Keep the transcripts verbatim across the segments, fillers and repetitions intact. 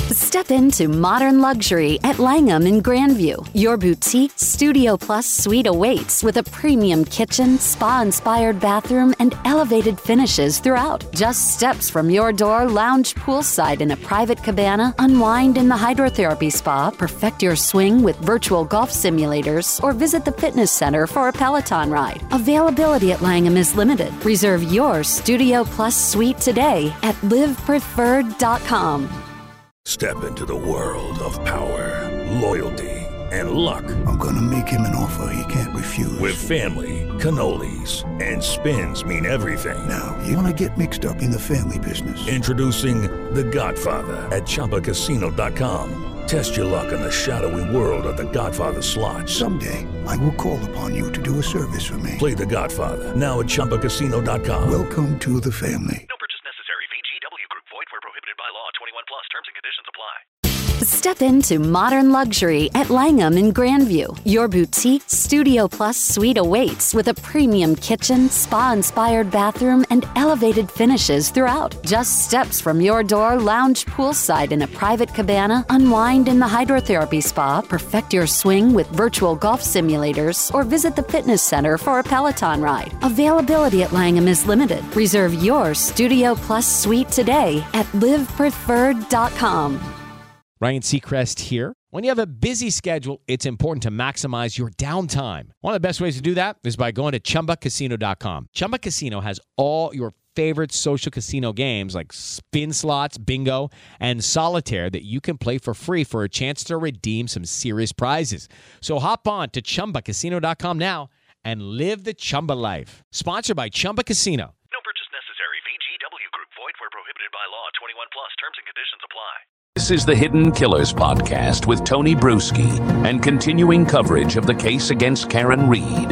Step into modern luxury at Langham in Grandview. Your boutique Studio Plus suite awaits with a premium kitchen, spa-inspired bathroom, and elevated finishes throughout. Just steps from your door, lounge poolside in a private cabana, unwind in the hydrotherapy spa, perfect your swing with virtual golf simulators, or visit the fitness center for a Peloton ride. Availability at Langham is limited. Reserve your Studio Plus suite today at live preferred dot com. Step into the world of power, loyalty, and luck. I'm gonna make him an offer he can't refuse. With family, cannolis, and spins mean everything. Now, you wanna get mixed up in the family business. Introducing The Godfather at Chumba Casino dot com. Test your luck in the shadowy world of The Godfather slot. Someday, I will call upon you to do a service for me. Play The Godfather, now at Chumba Casino dot com. Welcome to the family. No purchase necessary. V G W Group. Void where prohibited by law. twenty-one plus. Terms and conditions apply. Step into modern luxury at Langham in Grandview. Your boutique Studio Plus suite awaits with a premium kitchen, spa-inspired bathroom, and elevated finishes throughout. Just steps from your door, lounge poolside in a private cabana, unwind in the hydrotherapy spa, perfect your swing with virtual golf simulators, or visit the fitness center for a Peloton ride. Availability at Langham is limited. Reserve your Studio Plus suite today at live preferred dot com. Ryan Seacrest here. When you have a busy schedule, it's important to maximize your downtime. One of the best ways to do that is by going to Chumba Casino dot com. Chumba Casino has all your favorite social casino games like spin slots, bingo, and solitaire that you can play for free for a chance to redeem some serious prizes. So hop on to Chumba Casino dot com now and live the Chumba life. Sponsored by Chumba Casino. No purchase necessary. V G W Group. Void where prohibited by law. twenty-one plus. Terms and conditions apply. This is the Hidden Killers podcast with Tony Bruschi and continuing coverage of the case against Karen Read.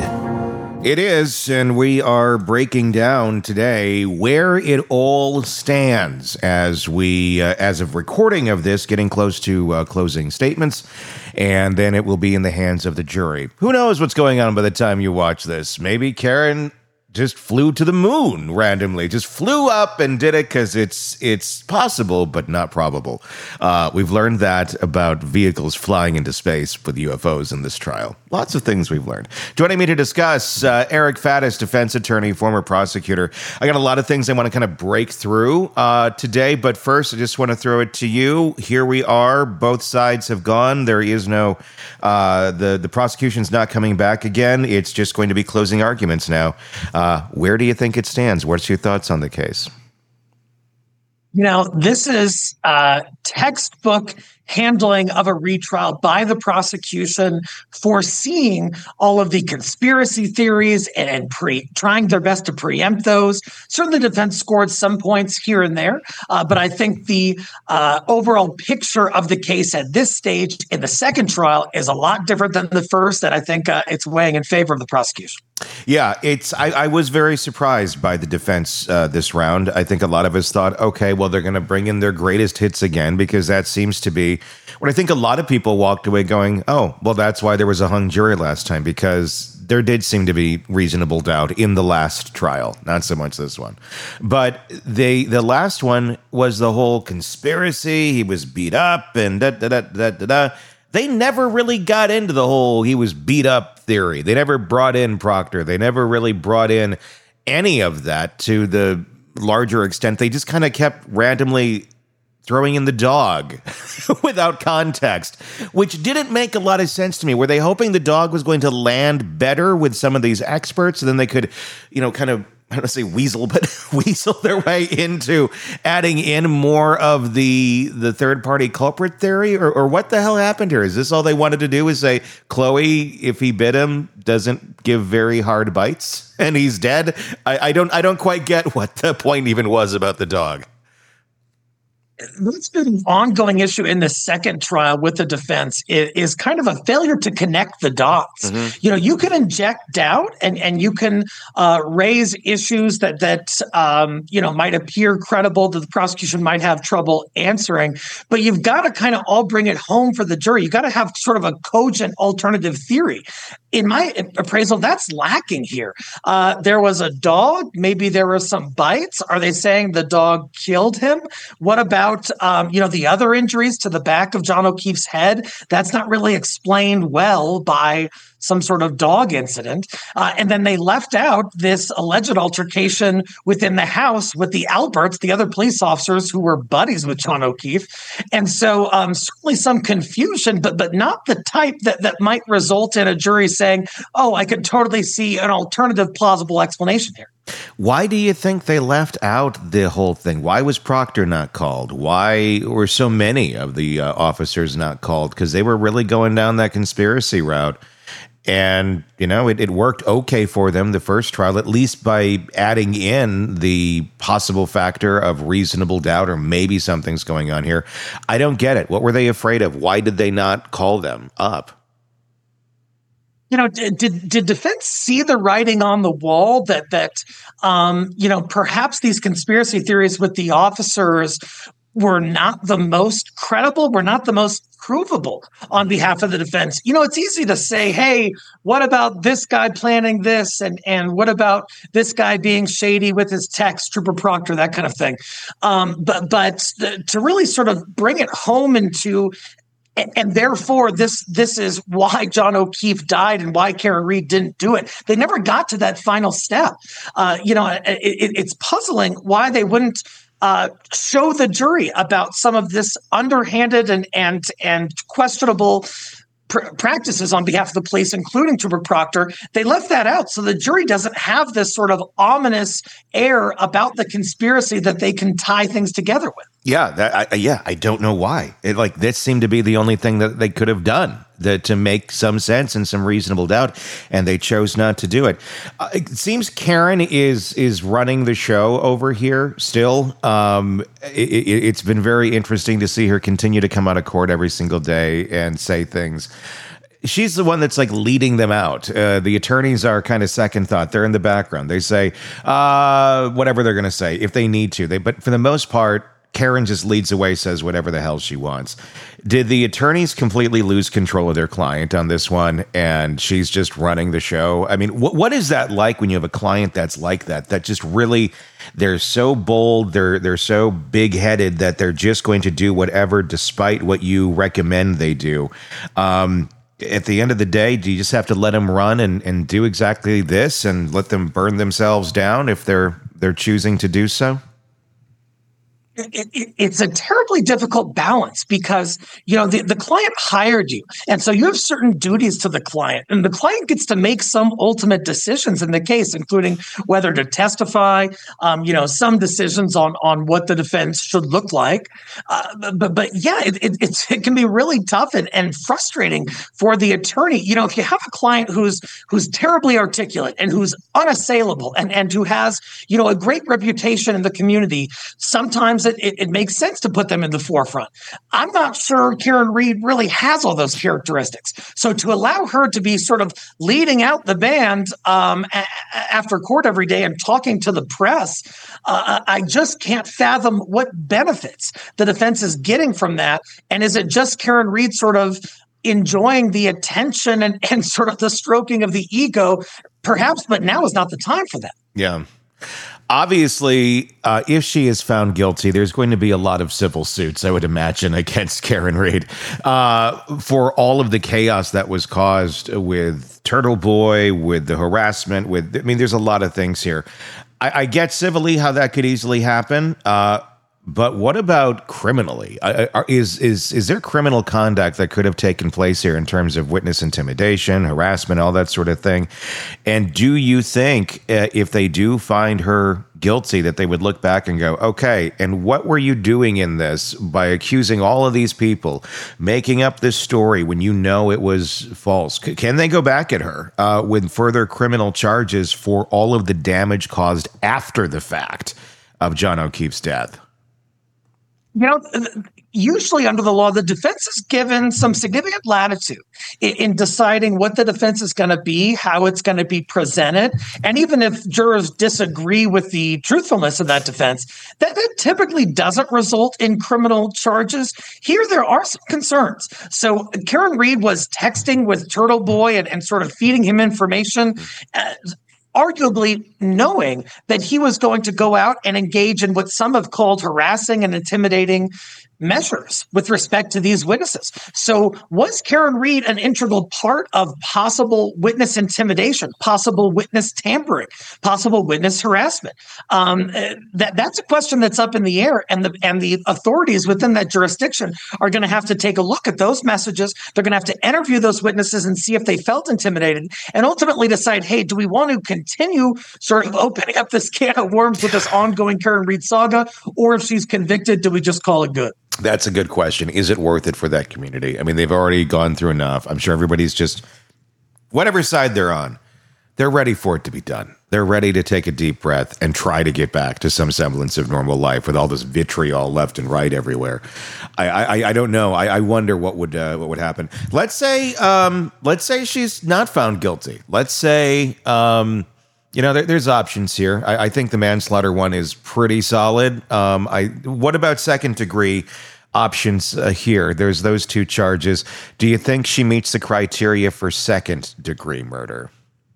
It is, and we are breaking down today where it all stands as we, uh, as of recording of this, getting close to uh, closing statements, and then it will be in the hands of the jury. Who knows what's going on by the time you watch this? Maybe Karen just flew to the moon randomly, just flew up and did it because it's it's possible, but not probable. Uh, we've learned that about vehicles flying into space with U F Os in this trial. Lots of things we've learned. Joining me to discuss, uh, Eric Faddis, defense attorney, former prosecutor. I got a lot of things I want to kind of break through uh, today, but first I just want to throw it to you. Here we are. Both sides have gone. There is no, uh, the, the prosecution's not coming back again. It's just going to be closing arguments now. Uh, Uh, where do you think it stands? What's your thoughts on the case? You know, this is uh, textbook handling of a retrial by the prosecution, foreseeing all of the conspiracy theories and, and pre trying their best to preempt those. Certainly, the defense scored some points here and there, uh, but I think the uh, overall picture of the case at this stage in the second trial is a lot different than the first, and I think uh, it's weighing in favor of the prosecution. Yeah, it's. I, I was very surprised by the defense uh, this round. I think a lot of us thought, okay, well, they're going to bring in their greatest hits again, because that seems to be what I think a lot of people walked away going, oh, well, that's why there was a hung jury last time, because there did seem to be reasonable doubt in the last trial, not so much this one. But they, the last one was the whole conspiracy. He was beat up and da da da da da da. They never really got into the whole he was beat up theory. They never brought in Proctor. They never really brought in any of that to the larger extent. They just kind of kept randomly throwing in the dog without context, which didn't make a lot of sense to me. Were they hoping the dog was going to land better with some of these experts, and then they could, you know, kind of, I don't want to say weasel, but weasel their way into adding in more of the the third party culprit theory, or, or what the hell happened here? Is this all they wanted to do? Is say Chloe, if he bit him, doesn't give very hard bites, and he's dead? I, I don't I don't quite get what the point even was about the dog. What's been an ongoing issue in the second trial with the defense is, is kind of a failure to connect the dots. Mm-hmm. You know, you can inject doubt and, and you can uh, raise issues that, that um, you know, might appear credible that the prosecution might have trouble answering, but you've got to kind of all bring it home for the jury. You got to have sort of a cogent alternative theory. In my appraisal, that's lacking here. Uh, there was a dog. Maybe there were some bites. Are they saying the dog killed him? What about about, um, you know, the other injuries to the back of John O'Keefe's head. That's not really explained well by some sort of dog incident. Uh, and then they left out this alleged altercation within the house with the Alberts, the other police officers who were buddies with John O'Keefe. And so um, certainly some confusion, but but not the type that, that might result in a jury saying, oh, I could totally see an alternative plausible explanation here. Why do you think they left out the whole thing? Why was Proctor not called? Why were so many of the uh, officers not called? Because they were really going down that conspiracy route. And, you know, it, it worked okay for them the first trial, at least by adding in the possible factor of reasonable doubt or maybe something's going on here. I don't get it. What were they afraid of? Why did they not call them up? You know, did did defense see the writing on the wall that, that um, you know, perhaps these conspiracy theories with the officers were not the most credible, were not the most provable on behalf of the defense? You know, it's easy to say, hey, what about this guy planning this? And, and what about this guy being shady with his text, Trooper Proctor, that kind of thing. Um, but but the, to really sort of bring it home into And, and therefore, this this is why John O'Keefe died and why Karen Read didn't do it. They never got to that final step. Uh, you know, it, it, it's puzzling why they wouldn't uh, show the jury about some of this underhanded and and and questionable pr- practices on behalf of the police, including Trooper Proctor. They left that out, so the jury doesn't have this sort of ominous air about the conspiracy that they can tie things together with. Yeah, that, I, yeah, I don't know why. It, like this seemed to be the only thing that they could have done that to make some sense and some reasonable doubt, and they chose not to do it. Uh, it seems Karen is is running the show over here still. Um, it, it, it's been very interesting to see her continue to come out of court every single day and say things. She's the one that's like leading them out. Uh, the attorneys are kind of second thought. They're in the background. They say uh, whatever they're going to say if they need to. They, but for the most part, Karen just leads away, says whatever the hell she wants. Did the attorneys completely lose control of their client on this one, and she's just running the show? I mean, wh- what is that like when you have a client that's like that, that just really, they're so bold, they're they're so big-headed that they're just going to do whatever despite what you recommend they do? Um, at the end of the day, do you just have to let them run and, and do exactly this and let them burn themselves down if they're they're choosing to do so? It, it, it's a terribly difficult balance because, you know, the, the client hired you. And so you have certain duties to the client, and the client gets to make some ultimate decisions in the case, including whether to testify, um, you know, some decisions on, on what the defense should look like. Uh, but, but yeah, it, it, it's, it can be really tough and, and frustrating for the attorney. You know, if you have a client who's, who's terribly articulate and who's unassailable and, and who has, you know, a great reputation in the community, sometimes It, it, it makes sense to put them in the forefront. I'm not sure Karen Read really has all those characteristics. So to allow her to be sort of leading out the band um, a- after court every day and talking to the press, uh, I just can't fathom what benefits the defense is getting from that. And is it just Karen Read sort of enjoying the attention and, and sort of the stroking of the ego? Perhaps, but now is not the time for that. Yeah. Obviously, uh, if she is found guilty, there's going to be a lot of civil suits, I would imagine, against Karen Read uh, for all of the chaos that was caused with Turtle Boy, with the harassment, with, I mean, there's a lot of things here. I, I get civilly how that could easily happen. Uh, But what about criminally? Uh, is is is there criminal conduct that could have taken place here in terms of witness intimidation, harassment, all that sort of thing? And do you think uh, if they do find her guilty that they would look back and go, okay, and what were you doing in this by accusing all of these people, making up this story when you know it was false? C- can they go back at her uh, with further criminal charges for all of the damage caused after the fact of John O'Keefe's death? You know, usually under the law, the defense is given some significant latitude in, in deciding what the defense is going to be, how it's going to be presented. And even if jurors disagree with the truthfulness of that defense, that, that typically doesn't result in criminal charges. Here, there are some concerns. So Karen Read was texting with Turtle Boy and, and sort of feeding him information. Uh, arguably knowing that he was going to go out and engage in what some have called harassing and intimidating measures with respect to these witnesses. So was Karen Read an integral part of possible witness intimidation, possible witness tampering, possible witness harassment? Um, that that's a question that's up in the air, and the and the authorities within that jurisdiction are going to have to take a look at those messages. They're going to have to interview those witnesses and see if they felt intimidated, and ultimately decide, hey, do we want to continue sort of opening up this can of worms with this ongoing Karen Read saga, or if she's convicted, do we just call it good? That's a good question. Is it worth it for that community? I mean, they've already gone through enough. I'm sure everybody's just, whatever side they're on, they're ready for it to be done. They're ready to take a deep breath and try to get back to some semblance of normal life with all this vitriol left and right everywhere. I I, I don't know. I, I wonder what would uh, what would happen. Let's say um, let's say she's not found guilty. Let's say um, you know there, there's options here. I, I think the manslaughter one is pretty solid. Um, I what about second degree options uh, here? There's those two charges. Do you think she meets the criteria for second degree murder?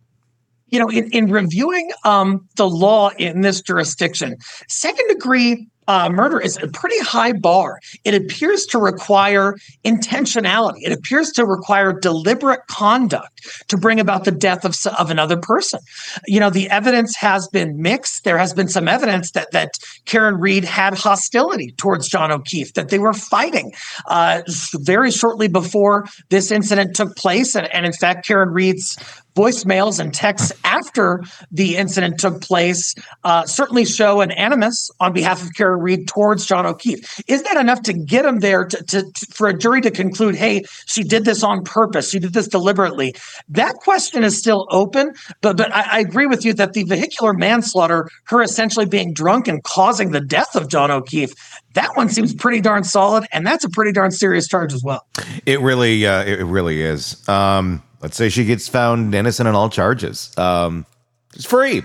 You know, in, in reviewing um, the law in this jurisdiction, second degree uh, murder is a pretty high bar. It appears to require intentionality. It appears to require deliberate conduct to bring about the death of, of another person. You know, the evidence has been mixed. There has been some evidence that that Karen Read had hostility towards John O'Keefe, that they were fighting uh, very shortly before this incident took place. And, and in fact, Karen Read's voicemails and texts after the incident took place uh, certainly show an animus on behalf of Karen Read towards John O'Keefe. Is that enough to get him there to, to, to, for a jury to conclude, hey, she did this on purpose, she did this deliberately? That question is still open, but but I, I agree with you that the vehicular manslaughter, her essentially being drunk and causing the death of John O'Keefe, that one seems pretty darn solid, and that's a pretty darn serious charge as well. It really, uh, it really is. Um, let's say she gets found innocent on all charges. Um, it's free.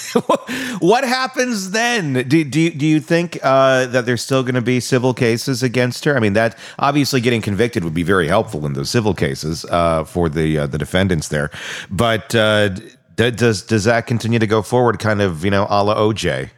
What happens then? Do, do, do you think uh, that there's still going to be civil cases against her? I mean, that obviously getting convicted would be very helpful in those civil cases uh, for the uh, the defendants there. But uh, d- does does that continue to go forward, kind of, you know, a la O J?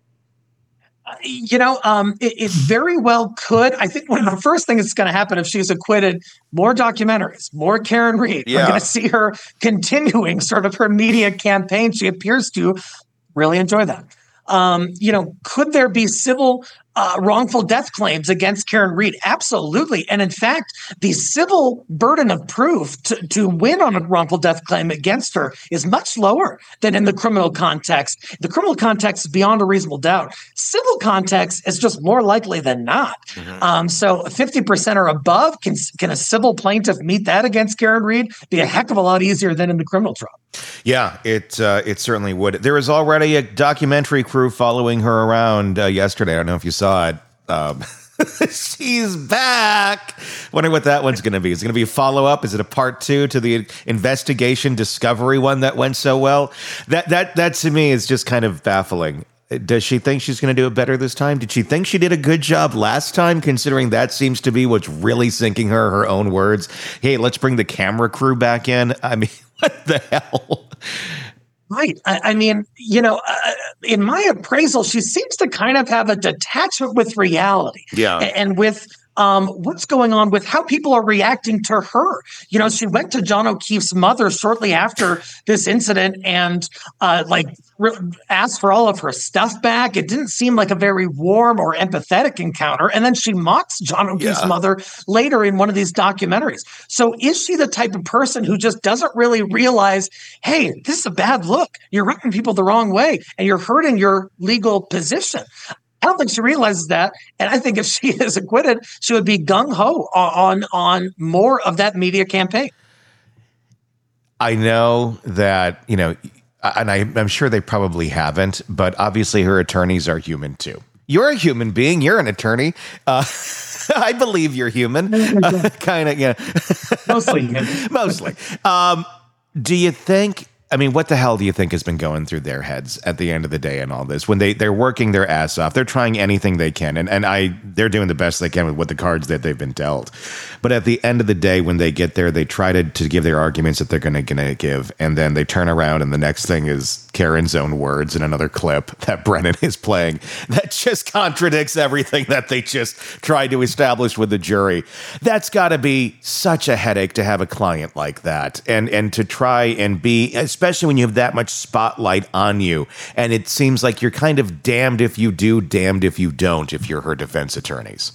You know, um, it, it very well could. I think one of the first things that's going to happen if she's acquitted, more documentaries, more Karen Read. Yeah. We're going to see her continuing sort of her media campaign. She appears to really enjoy that. Um, you know, could there be civil uh, wrongful death claims against Karen Read? Absolutely. And in fact, the civil burden of proof to, to win on a wrongful death claim against her is much lower than in the criminal context. The criminal context is beyond a reasonable doubt. Civil context is just more likely than not. Mm-hmm. Um, so fifty percent or above, can, can a civil plaintiff meet that against Karen Read? Be a heck of a lot easier than in the criminal trial. Yeah, it uh, it certainly would. There was already a documentary crew following her around uh, yesterday. I don't know if you saw it. Um, she's back. Wondering what that one's going to be. Is it going to be a follow-up? Is it a part two to the investigation discovery one that went so well? That that that to me is just kind of baffling. Does she think she's going to do it better this time? Did she think she did a good job last time, considering that seems to be what's really sinking her, her own words? Hey, let's bring the camera crew back in. I mean, what the hell? Right. I, I mean, you know, uh, in my appraisal, she seems to kind of have a detachment with reality. Yeah. And, and with um, what's going on with how people are reacting to her. You know, she went to John O'Keefe's mother shortly after this incident and uh, like re- asked for all of her stuff back. It didn't seem like a very warm or empathetic encounter. And then she mocks John O'Keefe's yeah. mother later in one of these documentaries. So is she the type of person who just doesn't really realize, hey, this is a bad look. You're rubbing people the wrong way and you're hurting your legal position? I don't think she realizes that. And I think if she is acquitted, she would be gung-ho on, on more of that media campaign. I know that, you know, and I, I'm sure they probably haven't, but obviously her attorneys are human too. You're a human being. You're an attorney. Uh, I believe you're human. Uh, kind of, yeah. Mostly. Mostly. Um, do you think... I mean, what the hell do you think has been going through their heads at the end of the day in all this? When they, they're working their ass off, they're trying anything they can, and, and I they're doing the best they can with what the cards that they've been dealt. But at the end of the day, when they get there, they try to, to give their arguments that they're going to give. And then they turn around and the next thing is Karen's own words in another clip that Brennan is playing that just contradicts everything that they just tried to establish with the jury. That's got to be such a headache to have a client like that. And, and to try and be, especially when you have that much spotlight on you. And it seems like you're kind of damned if you do, damned if you don't, if you're her defense attorneys.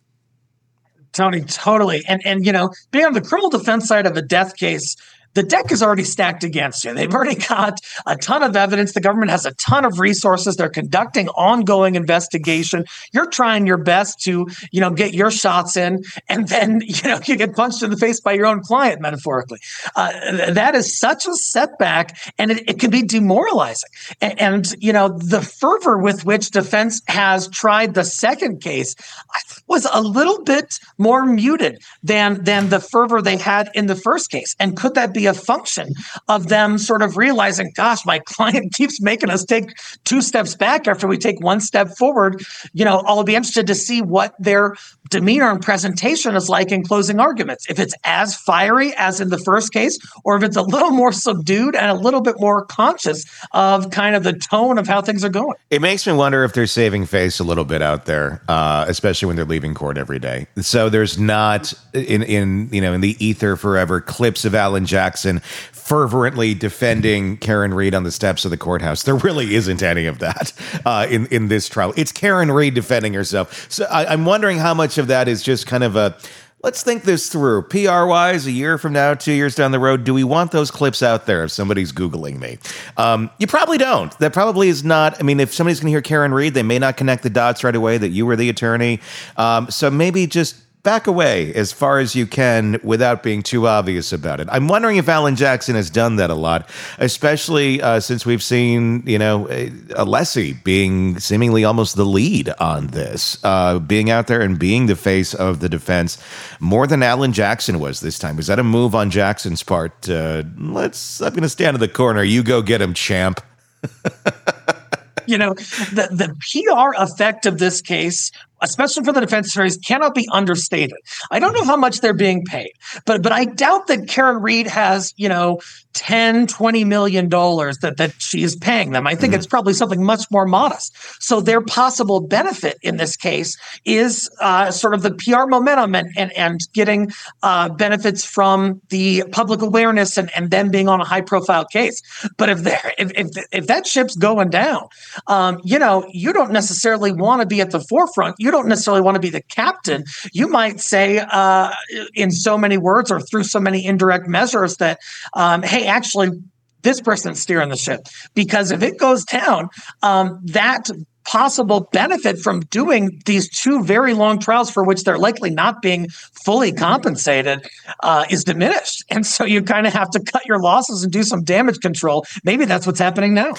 Tony, totally. And, and you know, being on the criminal defense side of a death case, the deck is already stacked against you. They've already got a ton of evidence. The government has a ton of resources. They're conducting ongoing investigation. You're trying your best to, you know, get your shots in, and then, you know, you get punched in the face by your own client, metaphorically. Uh, that is such a setback, and it, it can be demoralizing. And, and, you know, the fervor with which defense has tried the second case I think was a little bit more muted than, than the fervor they had in the first case. And could that be a function of them sort of realizing, gosh, my client keeps making us take two steps back after we take one step forward? You know, I'll be interested to see what their demeanor and presentation is like in closing arguments. If it's as fiery as in the first case, or if it's a little more subdued and a little bit more conscious of kind of the tone of how things are going. It makes me wonder if they're saving face a little bit out there, uh, especially when they're leaving court every day. So there's not in, in, you know, in the ether forever clips of Alan Jackson fervently defending Karen Read on the steps of the courthouse. There really isn't any of that uh, in, in this trial. It's Karen Read defending herself. So I, I'm wondering how much of that is just kind of a, let's think this through. P R-wise, a year from now, two years down the road, do we want those clips out there if somebody's Googling me? Um, you probably don't. That probably is not, I mean, if somebody's going to hear Karen Read, they may not connect the dots right away that you were the attorney. Um, so maybe just back away as far as you can without being too obvious about it. I'm wondering if Alan Jackson has done that a lot, especially uh, since we've seen, you know, Alessi being seemingly almost the lead on this, uh, being out there and being the face of the defense more than Alan Jackson was this time. Was that a move on Jackson's part? Uh, let's, I'm going to stand in the corner. You go get him, champ. You know, the, the P R effect of this case, especially for the defense attorneys, cannot be understated. I don't know how much they're being paid, but but I doubt that Karen Read has, you know, ten, twenty million dollars that, that she is paying them. I think mm-hmm. it's probably something much more modest. So their possible benefit in this case is uh, sort of the P R momentum and and, and getting uh, benefits from the public awareness and, and them being on a high profile case. But if they're if if, if that ship's going down, um, you know, you don't necessarily want to be at the forefront. You don't necessarily want to be the captain. You might say uh, in so many words or through so many indirect measures that, um, hey, actually, this person's steering the ship. Because if it goes down, um, that possible benefit from doing these two very long trials for which they're likely not being fully compensated uh, is diminished. And so you kind of have to cut your losses and do some damage control. Maybe that's what's happening now.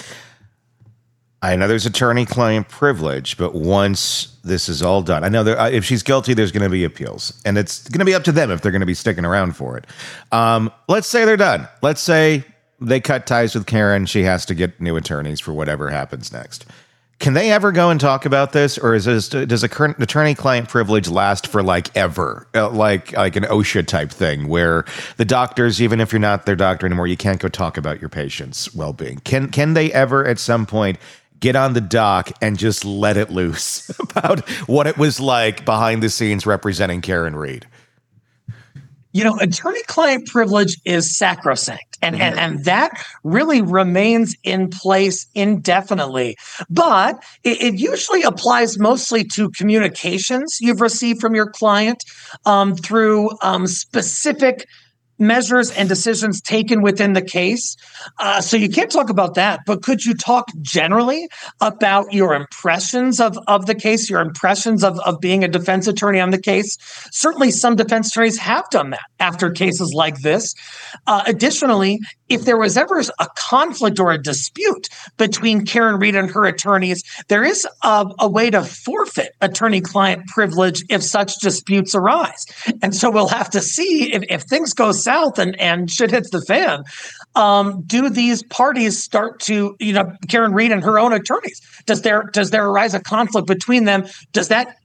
I know there's attorney-client privilege, but once this is all done, I know there, if she's guilty, there's going to be appeals, and it's going to be up to them if they're going to be sticking around for it. Um, let's say they're done. Let's say they cut ties with Karen. She has to get new attorneys for whatever happens next. Can they ever go and talk about this, or is this, does a current attorney-client privilege last for like ever, uh, like like an OSHA type thing, where the doctors, even if you're not their doctor anymore, you can't go talk about your patient's well-being? Can can they ever, at some point, get on the dock and just let it loose about what it was like behind the scenes representing Karen Read? You know, attorney-client privilege is sacrosanct, and, and, and that really remains in place indefinitely. But it, it usually applies mostly to communications you've received from your client um, through um, specific measures and decisions taken within the case. Uh, so you can't talk about that, but could you talk generally about your impressions of, of the case, your impressions of, of being a defense attorney on the case? Certainly some defense attorneys have done that after cases like this. Uh, additionally, if there was ever a conflict or a dispute between Karen Read and her attorneys, there is a, a way to forfeit attorney-client privilege if such disputes arise. And so we'll have to see if, if things go south and, and shit hits the fan. Um, do these parties start to, you know, Karen Read and her own attorneys, does there does there arise a conflict between them? Does that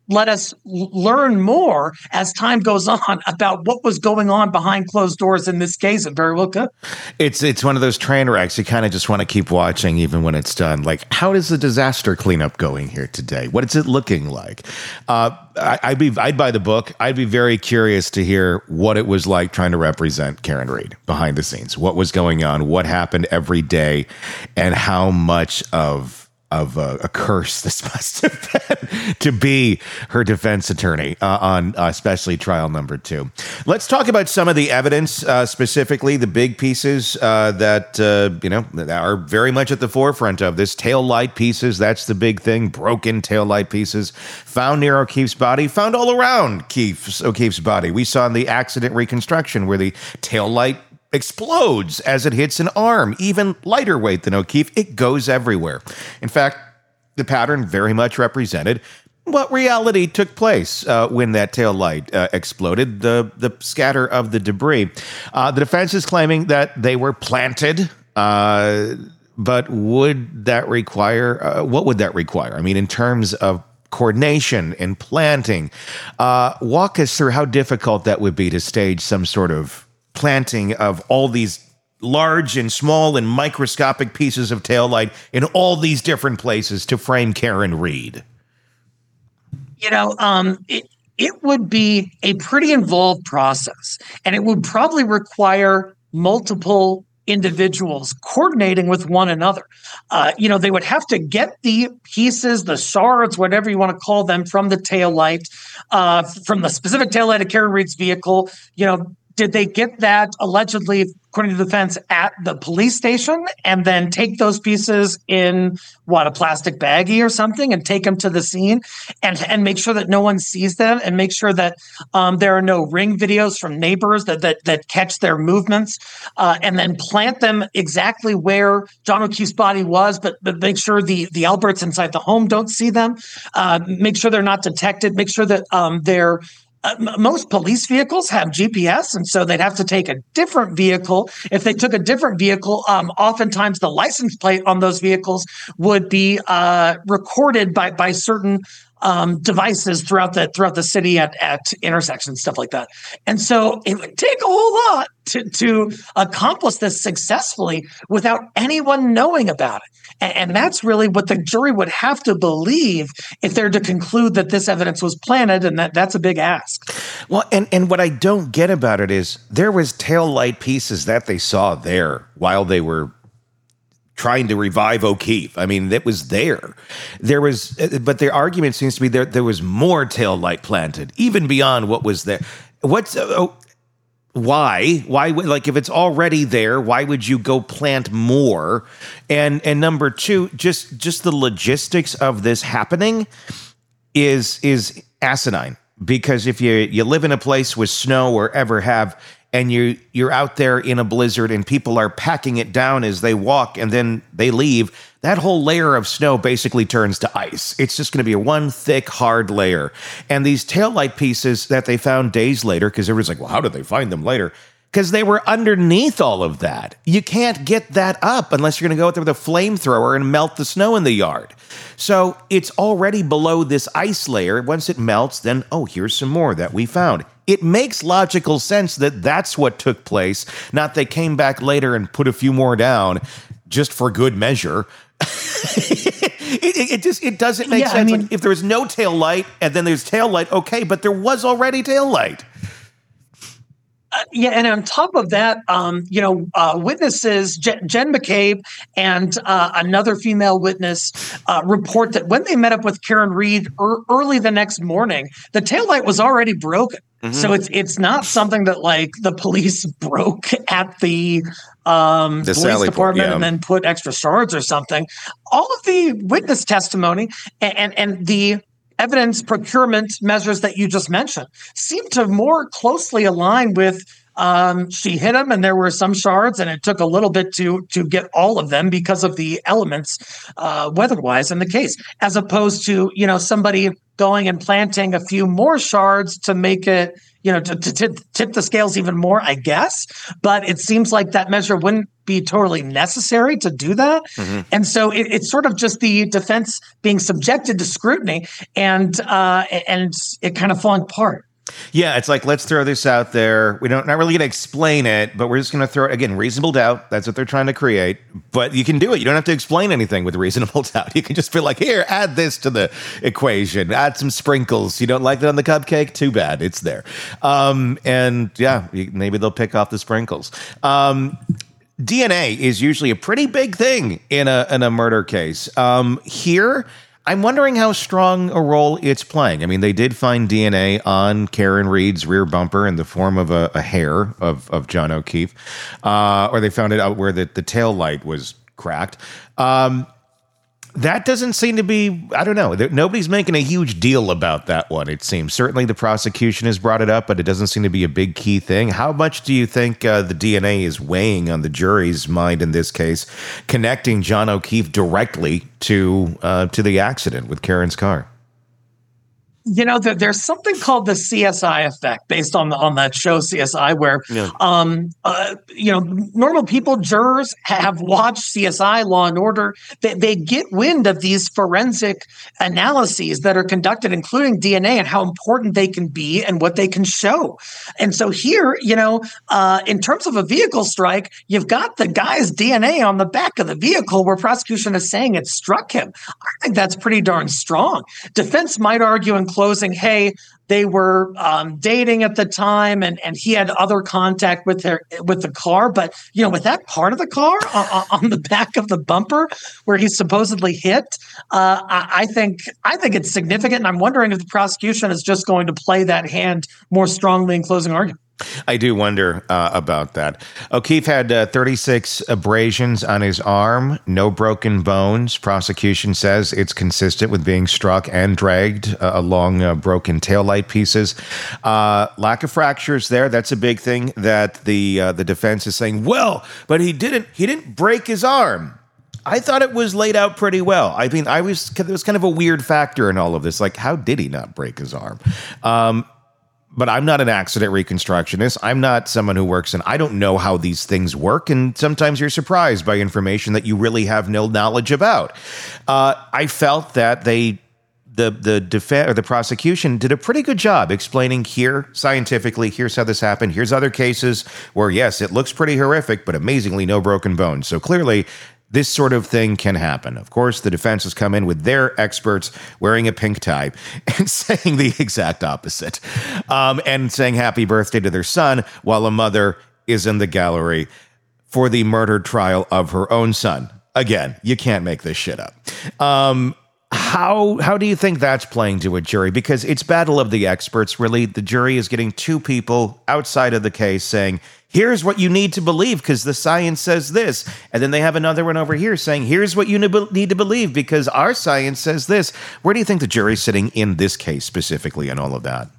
let us l- learn more as time goes on about what was going on behind closed doors in this case. It very well could. It's it's one of those train wrecks. You kind of just want to keep watching even when it's done. Like, how is the disaster cleanup going here today? What is it looking like? Uh, I, I'd be I'd buy the book. I'd be very curious to hear what it was like trying to represent Karen Read behind the scenes. What was going on? What happened every day? And how much of of a, a curse this must have been to be her defense attorney uh, on uh, especially trial number two. Let's talk about some of the evidence, uh, specifically the big pieces uh, that, uh, you know, that are very much at the forefront of this. Taillight pieces, that's the big thing. Broken taillight pieces found near O'Keefe's body, found all around Keefe's, O'Keefe's body. We saw in the accident reconstruction where the taillight explodes as it hits an arm, even lighter weight than O'Keefe. It goes everywhere. In fact, the pattern very much represented what reality took place uh, when that tail light uh, exploded, the, the scatter of the debris. Uh, the defense is claiming that they were planted, uh, but would that require, uh, what would that require? I mean, in terms of coordination and planting, uh, walk us through how difficult that would be to stage some sort of planting of all these large and small and microscopic pieces of taillight in all these different places to frame Karen Read. You know, um, it, it would be a pretty involved process, and it would probably require multiple individuals coordinating with one another. Uh, you know, they would have to get the pieces, the shards, whatever you want to call them, from the taillight, uh, from the specific taillight of Karen Read's vehicle. You know, did they get that allegedly, according to the defense, at the police station and then take those pieces in, what, a plastic baggie or something and take them to the scene and, and make sure that no one sees them and make sure that um, there are no ring videos from neighbors that that, that catch their movements uh, and then plant them exactly where John O'Keefe's body was, but, but make sure the, the Alberts inside the home don't see them, uh, make sure they're not detected, make sure that um, they're Uh, m- most police vehicles have G P S, and so they'd have to take a different vehicle. If they took a different vehicle, um, oftentimes the license plate on those vehicles would be uh, recorded by by certain um, devices throughout the throughout the city at, at intersections, stuff like that. And so it would take a whole lot to, to accomplish this successfully without anyone knowing about it. And, and that's really what the jury would have to believe if they're to conclude that this evidence was planted, and that, that's a big ask. Well, and, and what I don't get about it is there was tail light pieces that they saw there while they were trying to revive O'Keefe. I mean, that was there. There was, but their argument seems to be there. There was more tail light planted, even beyond what was there. What's uh, oh, why? Why would, like, if it's already there, why would you go plant more? And and number two, just just the logistics of this happening is is asinine. Because if you you live in a place with snow or ever have, and you you're out there in a blizzard and people are packing it down as they walk and then they leave, that whole layer of snow basically turns to ice. It's just going to be a one thick, hard layer. And these taillight pieces that they found days later, because everyone's like, well, how did they find them later? Because they were underneath all of that. You can't get that up unless you're going to go out there with a flamethrower and melt the snow in the yard. So it's already below this ice layer. Once it melts, then, oh, here's some more that we found. It makes logical sense that that's what took place, not they came back later and put a few more down just for good measure. it, it, it just it doesn't make yeah, sense. I mean, like, if there was no tail light and then there's tail light, okay, but there was already tail light. Uh, yeah, and on top of that, um, you know, uh, witnesses, Jen, Jen McCabe and uh, another female witness uh, report that when they met up with Karen Read er- early the next morning, the taillight was already broken. Mm-hmm. So it's it's not something that, like, the police broke at the um, the police department point, yeah. and then put extra shards or something. All of the witness testimony and and, and the evidence procurement measures that you just mentioned seem to more closely align with um, she hit him and there were some shards and it took a little bit to to get all of them because of the elements uh, weather-wise in the case, as opposed to, you know, somebody going and planting a few more shards to make it, you know, to, to, to tip the scales even more, I guess. But it seems like that measure wouldn't be totally necessary to do that. Mm-hmm. And so it, it's sort of just the defense being subjected to scrutiny and uh, and it kind of falling apart. Yeah, it's like, let's throw this out there. We don't not really going to explain it, but we're just going to throw it, again, reasonable doubt. That's what they're trying to create. But you can do it. You don't have to explain anything with reasonable doubt. You can just be like, here, add this to the equation. Add some sprinkles. You don't like that on the cupcake? Too bad. It's there. Um, and yeah, maybe they'll pick off the sprinkles. Um, D N A is usually a pretty big thing in a, in a murder case. Um, here... I'm wondering how strong a role it's playing. I mean, they did find D N A on Karen Read's rear bumper in the form of a, a hair of, of John O'Keefe, uh, or they found it out where the, the tail light was cracked. Um, that doesn't seem to be, I don't know, nobody's making a huge deal about that one, it seems. Certainly the prosecution has brought it up, but it doesn't seem to be a big key thing. How much do you think uh, the D N A is weighing on the jury's mind in this case, connecting John O'Keefe directly to uh, to the accident with Karen's car? You know, there's something called the C S I effect based on the, on that show C S I, where, yeah. um, uh, you know, normal people, jurors have watched C S I, Law and Order. They, they get wind of these forensic analyses that are conducted, including D N A, and how important they can be and what they can show. And so here, you know, uh, in terms of a vehicle strike, you've got the guy's D N A on the back of the vehicle where prosecution is saying it struck him. I think that's pretty darn strong. Defense might argue in closing, hey, they were um, dating at the time, and, and he had other contact with their with the car. But you know, with that part of the car on, on the back of the bumper where he supposedly hit, uh, I, I think I think it's significant. And I'm wondering if the prosecution is just going to play that hand more strongly in closing argument. I do wonder uh, about that. O'Keefe had uh, thirty-six abrasions on his arm, no broken bones. Prosecution says it's consistent with being struck and dragged uh, along uh, broken taillight pieces. Uh, lack of fractures there. That's a big thing that the uh, the defense is saying, well, but he didn't he didn't break his arm. I thought it was laid out pretty well. I mean, I was there was kind of a weird factor in all of this. Like, how did he not break his arm? Um But I'm not an accident reconstructionist. I'm not someone who works in, I don't know how these things work. And sometimes you're surprised by information that you really have no knowledge about. Uh, I felt that they, the the defense or the prosecution did a pretty good job explaining here scientifically, here's how this happened. Here's other cases where, yes, it looks pretty horrific, but amazingly no broken bones. So clearly, this sort of thing can happen. Of course, the defense has come in with their experts wearing a pink tie and saying the exact opposite, um, and saying happy birthday to their son while a mother is in the gallery for the murder trial of her own son. Again, you can't make this shit up. Um, how how do you think that's playing to a jury? Because it's battle of the experts, really. The jury is getting two people outside of the case saying, here's what you need to believe because the science says this. And then they have another one over here saying, here's what you need to believe because our science says this. Where do you think the jury's sitting in this case specifically and all of that?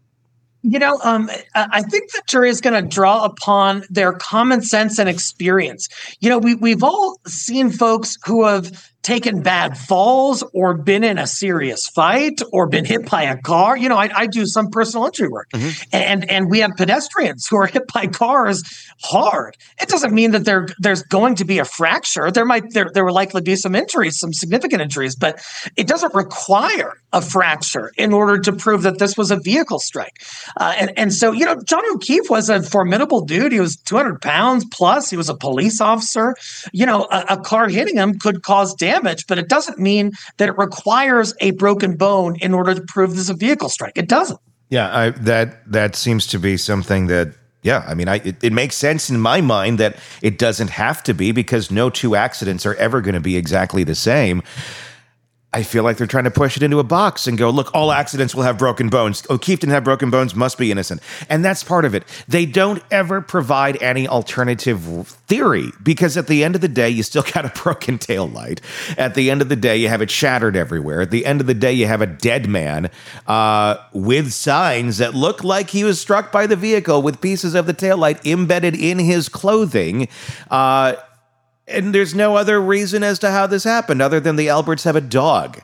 You know, um, I think the jury is going to draw upon their common sense and experience. You know, we, we've all seen folks who have taken bad falls or been in a serious fight or been hit by a car. You know, I, I do some personal injury work, mm-hmm. and and we have pedestrians who are hit by cars hard. It doesn't mean that there there's going to be a fracture. There might there there will likely be some injuries, some significant injuries, but it doesn't require a fracture in order to prove that this was a vehicle strike. Uh, and and so you know, John O'Keefe was a formidable dude. He was two hundred pounds plus. He was a police officer. You know, a, a car hitting him could cause damage. Damage, but it doesn't mean that it requires a broken bone in order to prove this is a vehicle strike. It doesn't. Yeah, I, that that seems to be something that, yeah, I mean, I, it, it makes sense in my mind that it doesn't have to be because no two accidents are ever going to be exactly the same. I feel like they're trying to push it into a box and go, look, all accidents will have broken bones. O'Keefe didn't have broken bones, must be innocent. And that's part of it. They don't ever provide any alternative theory because at the end of the day, you still got a broken taillight. At the end of the day, you have it shattered everywhere. At the end of the day, you have a dead man uh, with signs that look like he was struck by the vehicle with pieces of the taillight embedded in his clothing. Uh And there's no other reason as to how this happened other than the Alberts have a dog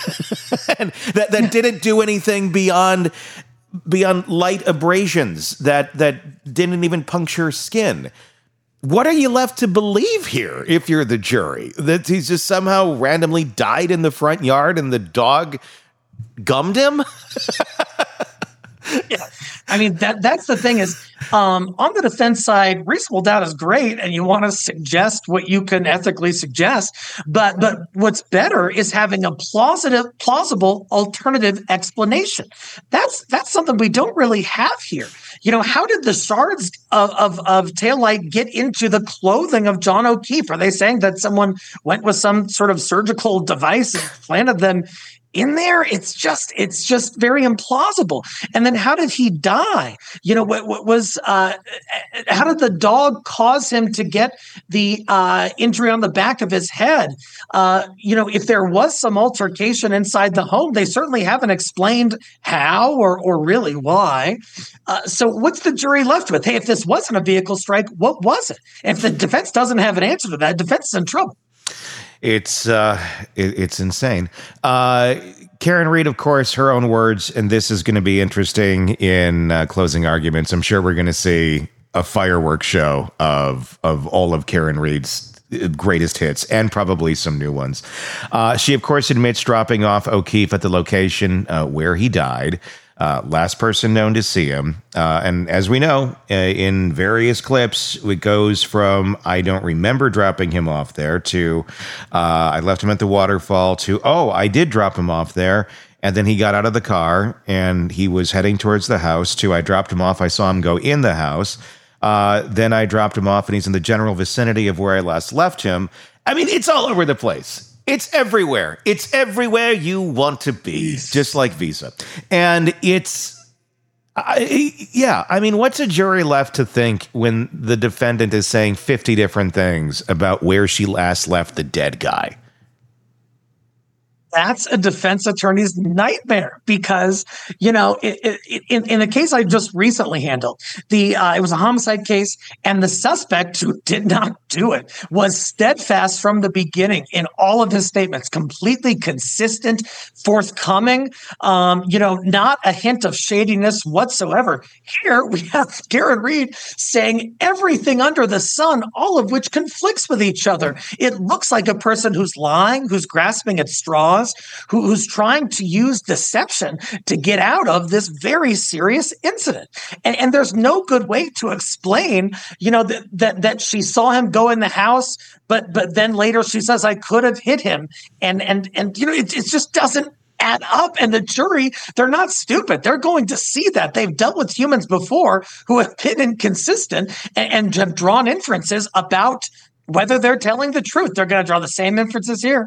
and that, that didn't do anything beyond beyond light abrasions that that didn't even puncture skin. what are you left to believe here if you're the jury? That he's just somehow randomly died in the front yard and the dog gummed him? Yeah. I mean, that that's the thing is, um, on the defense side, reasonable doubt is great, and you want to suggest what you can ethically suggest. But but what's better is having a plausible, plausible alternative explanation. That's that's something we don't really have here. You know, how did the shards of, of, of taillight get into the clothing of John O'Keefe? Are they saying that someone went with some sort of surgical device and planted them in there? It's just, it's just very implausible. And then how did he die? You know, what, what was, uh, how did the dog cause him to get the uh, injury on the back of his head? Uh, you know, if there was some altercation inside the home, they certainly haven't explained how or, or really why. Uh, so what's the jury left with? Hey, if this wasn't a vehicle strike, what was it? If the defense doesn't have an answer to that, defense is in trouble. It's uh, it, it's insane. Uh, Karen Read, of course, her own words, and this is going to be interesting in uh, closing arguments. I'm sure we're going to see a fireworks show of of all of Karen Read's greatest hits and probably some new ones. Uh, she, of course, admits dropping off O'Keefe at the location uh, where he died. Uh, last person known to see him. Uh, and as we know, uh, in various clips, it goes from, I don't remember dropping him off there, to uh, I left him at the waterfall, to, oh, I did drop him off there. And then he got out of the car and he was heading towards the house, to I dropped him off. I saw him go in the house. Uh, then I dropped him off and he's in the general vicinity of where I last left him. I mean, it's all over the place. It's everywhere. It's everywhere you want to be, just like Visa. And it's, I, yeah, I mean, what's a jury left to think when the defendant is saying fifty different things about where she last left the dead guy? That's a defense attorney's nightmare because, you know, it, it, in, in a case I just recently handled, the uh, it was a homicide case, and the suspect who did not do it was steadfast from the beginning in all of his statements, completely consistent, forthcoming, um, you know, not a hint of shadiness whatsoever. Here we have Karen Read saying everything under the sun, all of which conflicts with each other. It looks like a person who's lying, who's grasping at straws, Who, who's trying to use deception to get out of this very serious incident. And, and there's no good way to explain, you know, that, that that she saw him go in the house, but but then later she says, I could have hit him. And, and, and you know, it, it just doesn't add up. And the jury, they're not stupid. They're going to see that. They've dealt with humans before who have been inconsistent and, and have drawn inferences about whether they're telling the truth. They're going to draw the same inferences here.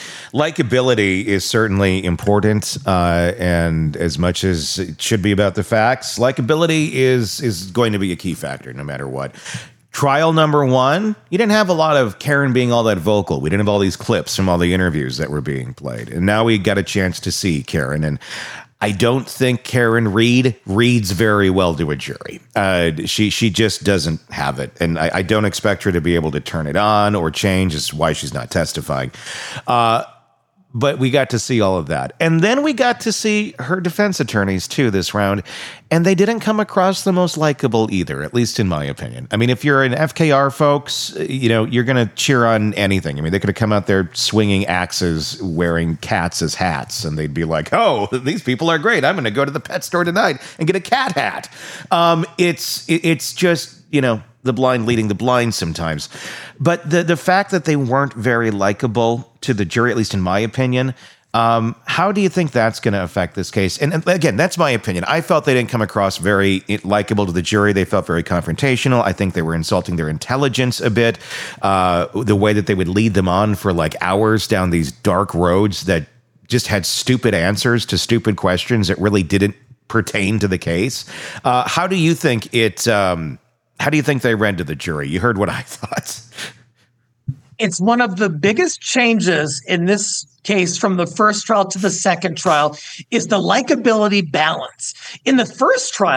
Likability is certainly important, uh, and as much as it should be about the facts, likability is is going to be a key factor no matter what. Trial number one, you didn't have a lot of Karen being all that vocal. We didn't have all these clips from all the interviews that were being played. And now we got a chance to see Karen. And I don't think Karen Read reads very well to a jury. Uh, she she just doesn't have it. And I, I don't expect her to be able to turn it on or change. It's why she's not testifying. Uh, but we got to see all of that. And then we got to see her defense attorneys, too, this round. And they didn't come across the most likable either, at least in my opinion. I mean, if you're an F K R, folks, you know, you're going to cheer on anything. I mean, they could have come out there swinging axes, wearing cats as hats, and they'd be like, oh, these people are great. I'm going to go to the pet store tonight and get a cat hat. Um, it's it's just, you know, the blind leading the blind sometimes. But the, the fact that they weren't very likable to the jury, at least in my opinion, Um, how do you think that's going to affect this case? And, and again, that's my opinion. I felt they didn't come across very likable to the jury. They felt very confrontational. I think they were insulting their intelligence a bit. Uh, the way that they would lead them on for like hours down these dark roads that just had stupid answers to stupid questions that really didn't pertain to the case. Uh, how do you think it, um, how do you think they read to the jury? You heard what I thought. It's one of the biggest changes in this case from the first trial to the second trial is the likability balance. In the first trial,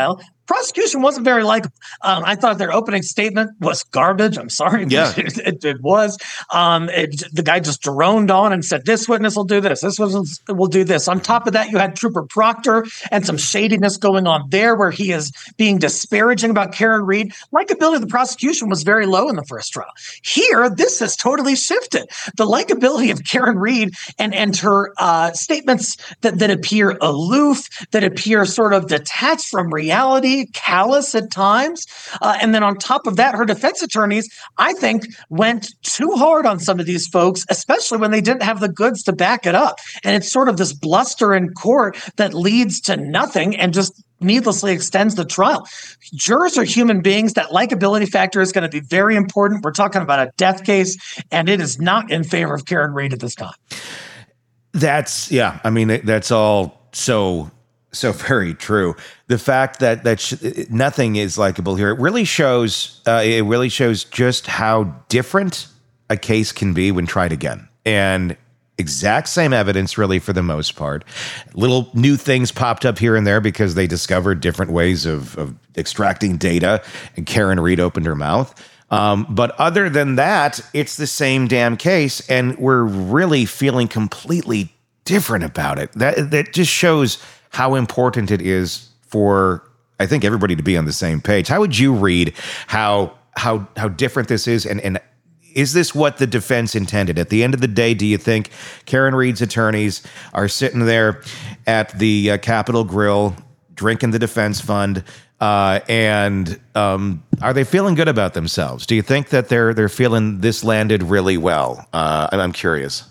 prosecution wasn't very likable. Um, I thought their opening statement was garbage. I'm sorry. Yeah. It, it, it was. Um, it, the guy just droned on and said, this witness will do this. This witness will do this. On top of that, you had Trooper Proctor and some shadiness going on there where he is being disparaging about Karen Read. Likability of the prosecution was very low in the first trial. Here, this has totally shifted. The likability of Karen Read and, and her uh, statements that, that appear aloof, that appear sort of detached from reality, callous at times. Uh, and then on top of that, her defense attorneys, I think, went too hard on some of these folks, especially when they didn't have the goods to back it up. And it's sort of this bluster in court that leads to nothing and just needlessly extends the trial. Jurors are human beings. That likability factor is going to be very important. We're talking about a death case, and it is not in favor of Karen Read at this time. That's, yeah, I mean, that's all so, so very true. The fact that that sh- nothing is likable here, it really shows, uh, it really shows just how different a case can be when tried again. And exact same evidence, really, for the most part. Little new things popped up here and there because they discovered different ways of, of extracting data, and Karen Read opened her mouth. Um, but other than that, it's the same damn case, and we're really feeling completely different about it. That that just shows how important it is for, I think, everybody to be on the same page. How would you read how how how different this is, and and is this what the defense intended? At the end of the day, do you think Karen Read's attorneys are sitting there at the uh, Capitol Grill drinking the defense fund, uh, and um, are they feeling good about themselves? Do you think that they're they're feeling this landed really well? Uh, I'm curious.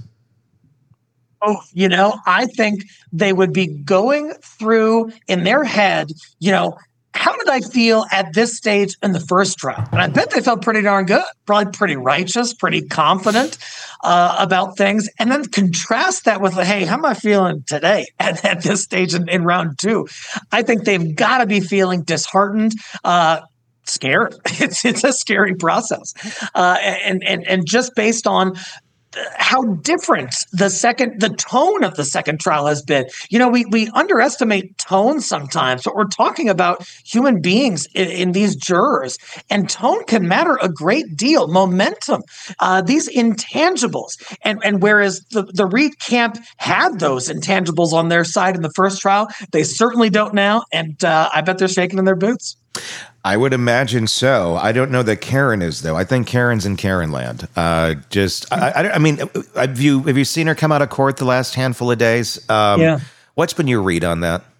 Oh, you know, I think they would be going through in their head, you know, how did I feel at this stage in the first trial? And I bet they felt pretty darn good, probably pretty righteous, pretty confident uh, about things. And then contrast that with, hey, how am I feeling today at, at this stage in, in round two? I think they've got to be feeling disheartened, uh, scared. It's it's a scary process. Uh, and, and, and just based on how different the second, the tone of the second trial has been. You know, we we underestimate tone sometimes, but we're talking about human beings in, in these jurors, and tone can matter a great deal. Momentum, uh, these intangibles, and and whereas the the Read camp had those intangibles on their side in the first trial, they certainly don't now, and uh, I bet they're shaking in their boots. I would imagine so. I don't know that Karen is, though. I think Karen's in Karen land. Uh, just, I, I, I mean, have you have you seen her come out of court the last handful of days? Um, yeah. What's been your read on that?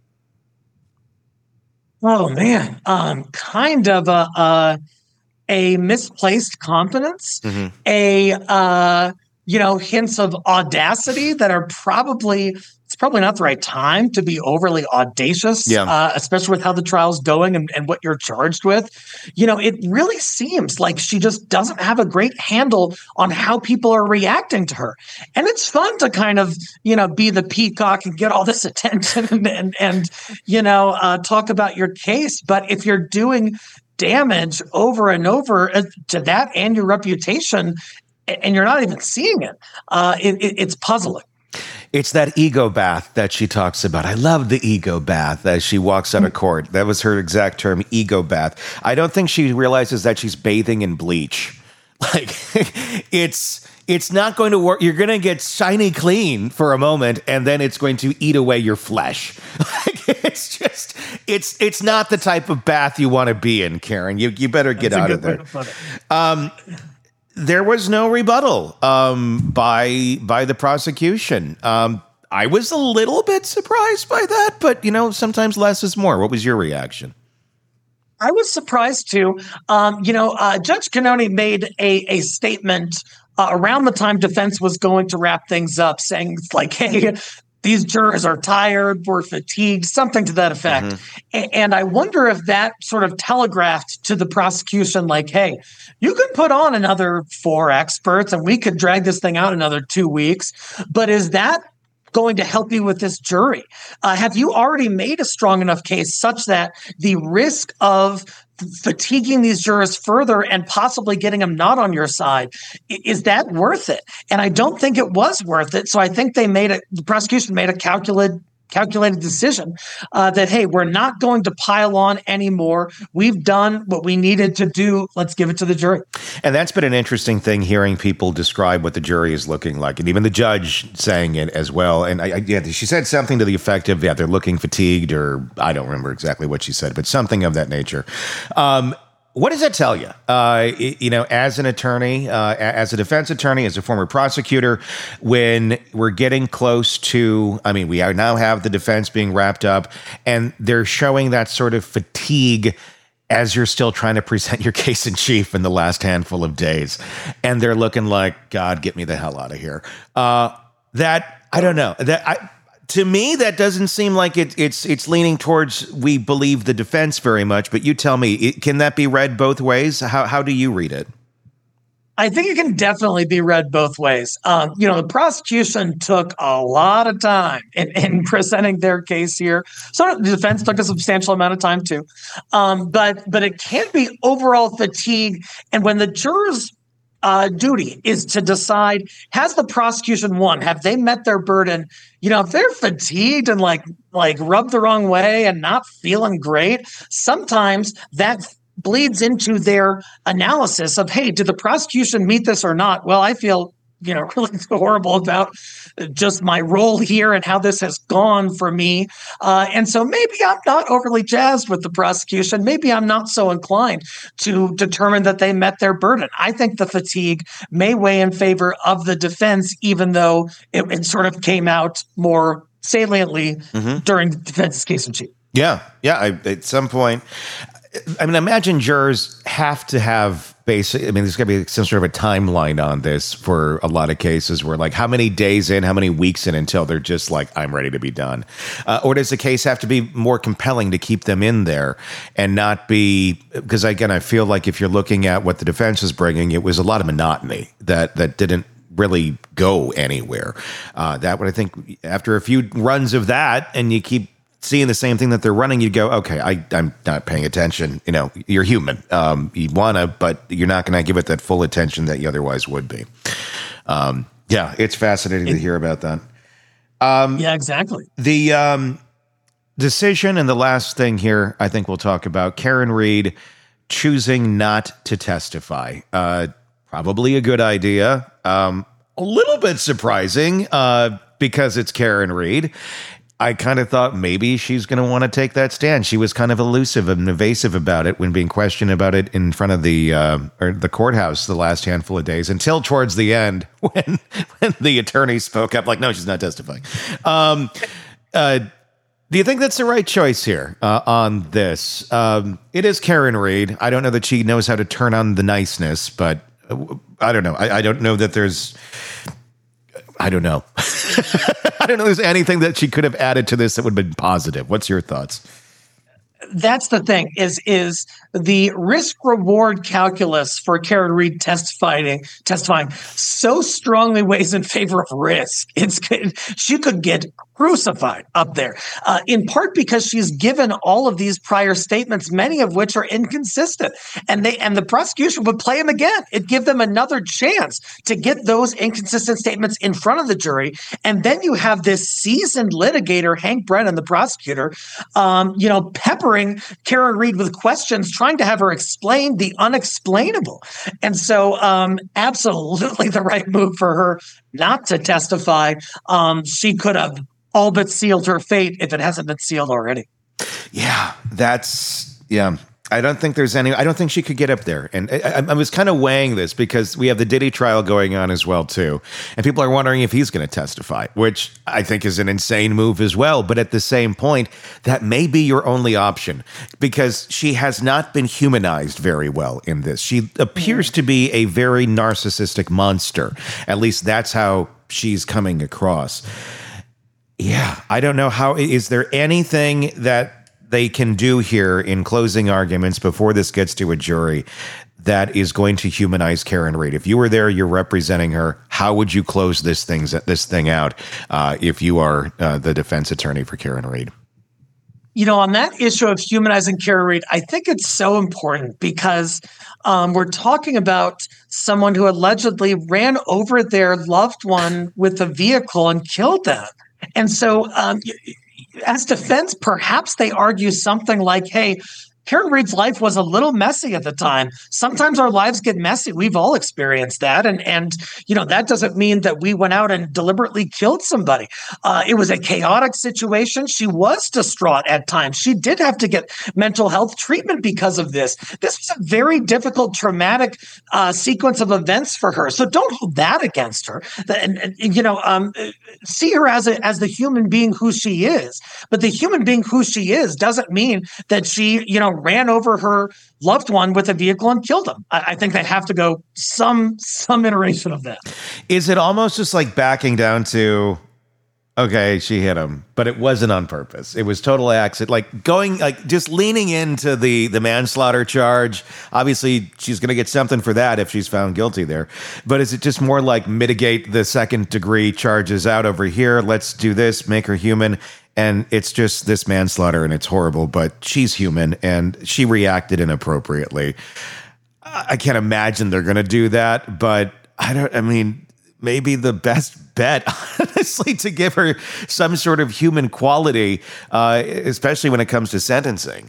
Oh man, um, kind of a a, a misplaced confidence, mm-hmm. a uh, you know hints of audacity that are probably. It's probably not the right time to be overly audacious, yeah. uh, especially with how the trial's going and, and what you're charged with. You know, it really seems like she just doesn't have a great handle on how people are reacting to her. And it's fun to kind of, you know, be the peacock and get all this attention and, and, and you know, uh, talk about your case. But if you're doing damage over and over to that and your reputation, and you're not even seeing it, uh, it, it it's puzzling. It's that ego bath that she talks about. I love the ego bath as she walks out of court. That was her exact term, ego bath. I don't think she realizes that she's bathing in bleach. Like, it's it's not going to work. You're going to get shiny clean for a moment, and then it's going to eat away your flesh. Like, it's just, it's it's not the type of bath you want to be in, Karen. You you better get out of there. Um, There was no rebuttal um, by by the prosecution. Um, I was a little bit surprised by that, but, you know, sometimes less is more. What was your reaction? I was surprised, too. Um, you know, uh, Judge Cannoni made a, a statement uh, around the time defense was going to wrap things up, saying, like, hey, these jurors are tired, we're fatigued, something to that effect. Mm-hmm. A- and I wonder if that sort of telegraphed to the prosecution, like, hey, you could put on another four experts and we could drag this thing out another two weeks. But is that going to help you with this jury? Uh, have you already made a strong enough case such that the risk of fatiguing these jurors further and possibly getting them not on your side, is that worth it? And I don't think it was worth it. So I think they made it, the prosecution made a calculated calculated decision uh, that, hey, we're not going to pile on anymore. We've done what we needed to do. Let's give it to the jury. And that's been an interesting thing, hearing people describe what the jury is looking like, and even the judge saying it as well. And I, I, yeah, she said something to the effect of, yeah, they're looking fatigued, or I don't remember exactly what she said, but something of that nature. Um, What does that tell you? Uh, you know, as an attorney, uh, as a defense attorney, as a former prosecutor, when we're getting close to, I mean, we now have the defense being wrapped up, and they're showing that sort of fatigue as you're still trying to present your case in chief in the last handful of days. And they're looking like, God, get me the hell out of here. Uh, that, I don't know. That I. To me, that doesn't seem like it, it's it's leaning towards we believe the defense very much. But you tell me, it, can that be read both ways? How how do you read it? I think it can definitely be read both ways. Um, you know, the prosecution took a lot of time in, in presenting their case here. So the defense took a substantial amount of time too. Um, but but it can be overall fatigue. And when the jurors Uh, duty is to decide, has the prosecution won? Have they met their burden? You know, if they're fatigued and like like rubbed the wrong way and not feeling great, sometimes that bleeds into their analysis of, hey, did the prosecution meet this or not? Well, I feel, you know, really horrible about just my role here and how this has gone for me. Uh, and so maybe I'm not overly jazzed with the prosecution. Maybe I'm not so inclined to determine that they met their burden. I think the fatigue may weigh in favor of the defense, even though it, it sort of came out more saliently mm-hmm. during the defense's case in chief. Yeah. Yeah. I, at some point, I mean, imagine jurors have to have basic, I mean, there's got to be some sort of a timeline on this for a lot of cases where, like, how many days in, how many weeks in until they're just like, I'm ready to be done? Uh, or does the case have to be more compelling to keep them in there and not be, because again, I feel like if you're looking at what the defense is bringing, it was a lot of monotony that, that didn't really go anywhere. Uh, that would, I think, after a few runs of that and you keep seeing the same thing that they're running, you go, okay, I, I'm not paying attention. You know, you're human. Um, you want to, but you're not going to give it that full attention that you otherwise would be. Um, yeah, it's fascinating it, to hear about that. Um, yeah, exactly. The um, decision, and the last thing here I think we'll talk about, Karen Read choosing not to testify. Uh, probably a good idea. Um, a little bit surprising uh, because it's Karen Read. I kind of thought maybe she's going to want to take that stand. She was kind of elusive and evasive about it when being questioned about it in front of the uh, or the courthouse the last handful of days, until towards the end when when the attorney spoke up like, no, she's not testifying. Um, uh, do you think that's the right choice here uh, on this? Um, it is Karen Read. I don't know that she knows how to turn on the niceness, but uh, I don't know. I, I don't know that there's... I don't know. I don't know if there's anything that she could have added to this that would have been positive. What's your thoughts? That's the thing, is is the risk-reward calculus for Karen Read testifying testifying so strongly weighs in favor of risk. It's she could get crucified up there, uh, in part because she's given all of these prior statements, many of which are inconsistent, and they and the prosecution would play them again. It'd give them another chance to get those inconsistent statements in front of the jury, and then you have this seasoned litigator, Hank Brennan, the prosecutor, um, you know, peppering Karen Read with questions, trying to have her explain the unexplainable. And so, um, absolutely the right move for her not to testify. Um, she could have all but sealed her fate if it hasn't been sealed already. Yeah, that's, yeah. I don't think there's any, I don't think she could get up there. And I, I was kind of weighing this because we have the Diddy trial going on as well, too. And people are wondering if he's going to testify, which I think is an insane move as well. But at the same point, that may be your only option because she has not been humanized very well in this. She appears to be a very narcissistic monster. At least that's how she's coming across. Yeah, I don't know how, is there anything that they can do here in closing arguments before this gets to a jury that is going to humanize Karen Read? If you were there, you're representing her, how would you close this thing, this thing out uh, if you are uh, the defense attorney for Karen Read? You know, on that issue of humanizing Karen Read, I think it's so important because um, we're talking about someone who allegedly ran over their loved one with a vehicle and killed them. And so, um, as defense, perhaps they argue something like, hey, Karen Read's life was a little messy at the time. Sometimes our lives get messy. We've all experienced that. And, and you know, that doesn't mean that we went out and deliberately killed somebody. Uh, it was a chaotic situation. She was distraught at times. She did have to get mental health treatment because of this. This was a very difficult, traumatic uh, sequence of events for her. So don't hold that against her. And, and you know, um, see her as a, as the human being who she is. But the human being who she is doesn't mean that she, you know, ran over her loved one with a vehicle and killed him. I, I think they have to go some some iteration of that. Is it almost just like backing down to, okay, she hit him, but it wasn't on purpose. It was total accident. Like going, like just leaning into the the manslaughter charge. Obviously, she's going to get something for that if she's found guilty there. But is it just more like mitigate the second degree charges out over here? Let's do this, make her human. And it's just this manslaughter and it's horrible, but she's human and she reacted inappropriately. I can't imagine they're going to do that, but I don't, I mean, maybe the best bet, honestly, to give her some sort of human quality, uh, especially when it comes to sentencing.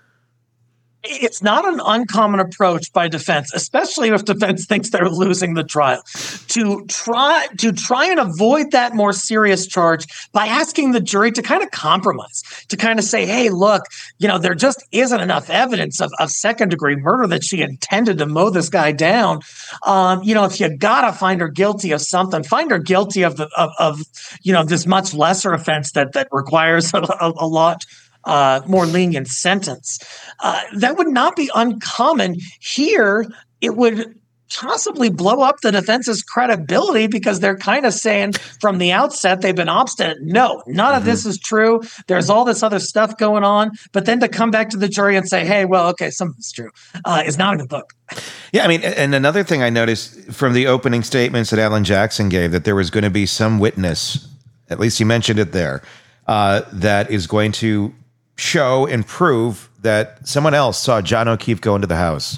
It's not an uncommon approach by defense, especially if defense thinks they're losing the trial, to try to try and avoid that more serious charge by asking the jury to kind of compromise, to kind of say, hey, look, you know, there just isn't enough evidence of, of second degree murder that she intended to mow this guy down. Um, you know, if you gotta find her guilty of something, find her guilty of the of, of you know, this much lesser offense that that requires a, a, a lot Uh, more lenient sentence. Uh, that would not be uncommon. Here, it would possibly blow up the defense's credibility because they're kind of saying from the outset, they've been obstinate. No, none mm-hmm. of this is true. There's all this other stuff going on. But then to come back to the jury and say, hey, well, okay, some of it's true, uh, is not a good look. Yeah, I mean, and another thing I noticed from the opening statements that Alan Jackson gave, that there was going to be some witness, at least he mentioned it there, uh, that is going to show and prove that someone else saw John O'Keefe go into the house.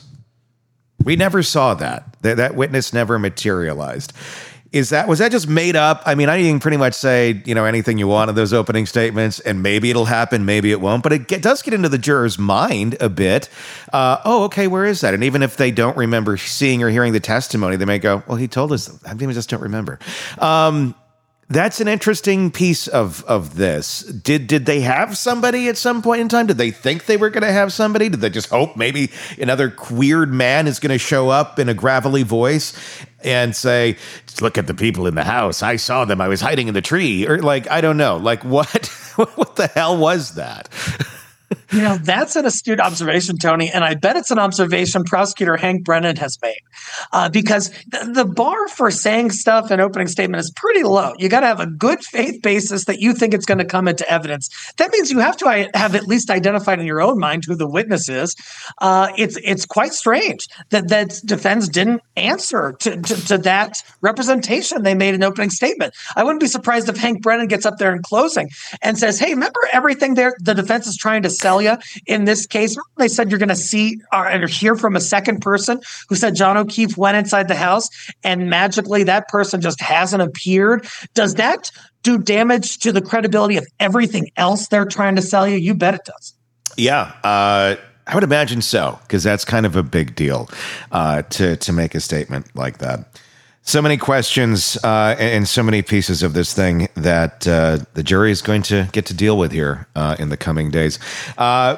We never saw that. That, that witness never materialized. Is that, was that just made up? I mean, I can pretty much say, you know, anything you want of those opening statements, and maybe it'll happen, maybe it won't, but it get, does get into the juror's mind a bit. Uh, oh, okay, where is that? And even if they don't remember seeing or hearing the testimony, they may go, well, he told us, I think we just don't remember. Um, That's an interesting piece of, of this. Did did they have somebody at some point in time? Did they think they were going to have somebody? Did they just hope maybe another weird man is going to show up in a gravelly voice and say, look at the people in the house. I saw them. I was hiding in the tree. Or like, I don't know. Like what, what the hell was that? You know, that's an astute observation, Tony, and I bet it's an observation prosecutor Hank Brennan has made, uh, because th- the bar for saying stuff in opening statement is pretty low. You got to have a good faith basis that you think it's going to come into evidence. That means you have to I- have at least identified in your own mind who the witness is. Uh, it's it's quite strange that that defense didn't answer to, to, to that representation they made in opening statement. I wouldn't be surprised if Hank Brennan gets up there in closing and says, hey, remember everything there the defense is trying to sell you in this case? They said you're going to see or hear from a second person who said John O'Keefe went inside the house and magically that person just hasn't appeared. Does that do damage to the credibility of everything else they're trying to sell you? You bet it does. Yeah, uh, I would imagine so, because that's kind of a big deal uh, to to make a statement like that. So many questions uh, and so many pieces of this thing that uh, the jury is going to get to deal with here uh, in the coming days. Uh,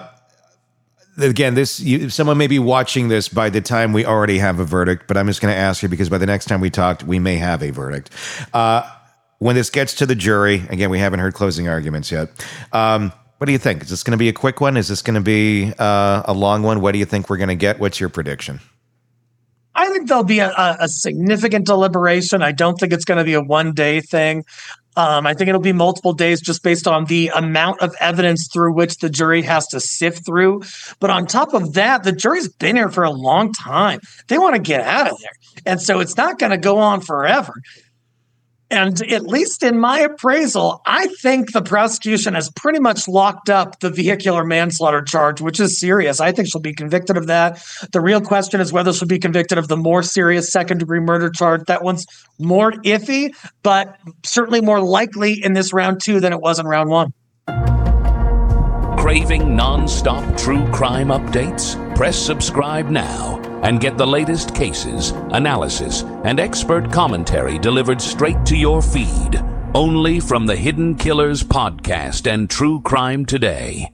again, this you, someone may be watching this by the time we already have a verdict, but I'm just going to ask you because by the next time we talked, we may have a verdict. Uh, when this gets to the jury, again, we haven't heard closing arguments yet. Um, what do you think? Is this going to be a quick one? Is this going to be uh, a long one? What do you think we're going to get? What's your prediction? I think there'll be a, a significant deliberation. I don't think it's going to be a one-day thing. Um, I think it'll be multiple days just based on the amount of evidence through which the jury has to sift through. But on top of that, the jury's been here for a long time. They want to get out of there. And so it's not going to go on forever. And at least in my appraisal, I think the prosecution has pretty much locked up the vehicular manslaughter charge, which is serious. I think she'll be convicted of that. The real question is whether she'll be convicted of the more serious second-degree murder charge. That one's more iffy, but certainly more likely in this round two than it was in round one. Craving non-stop true crime updates? Press subscribe now and get the latest cases, analysis, and expert commentary delivered straight to your feed. Only from the Hidden Killers podcast and True Crime Today.